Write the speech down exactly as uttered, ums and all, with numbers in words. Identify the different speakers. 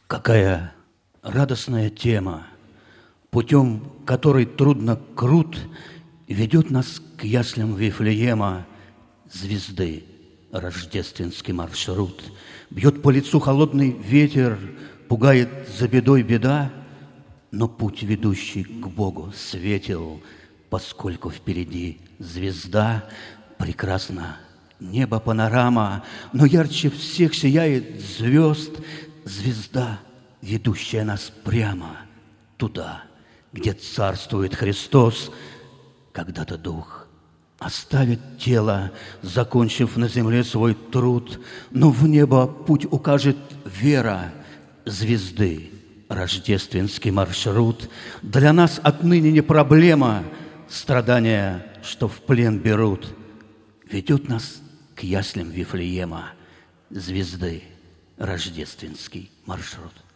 Speaker 1: Какая радостная тема, путем которой трудно крут, ведет нас к яслям Вифлеема звезды рождественский маршрут. Бьет по лицу холодный ветер, пугает за бедой беда, но путь, ведущий к Богу, светел, поскольку впереди звезда. Прекрасна небо панорама, но ярче всех сияет звезд звезда, ведущая нас прямо туда, где царствует Христос. Когда-то дух оставит тело, закончив на земле свой труд, но в небо путь укажет вера звезды, рождественский маршрут. Для нас отныне не проблема страдания, что в плен берут. Ведет нас к яслям Вифлеема звезды, рождественский маршрут.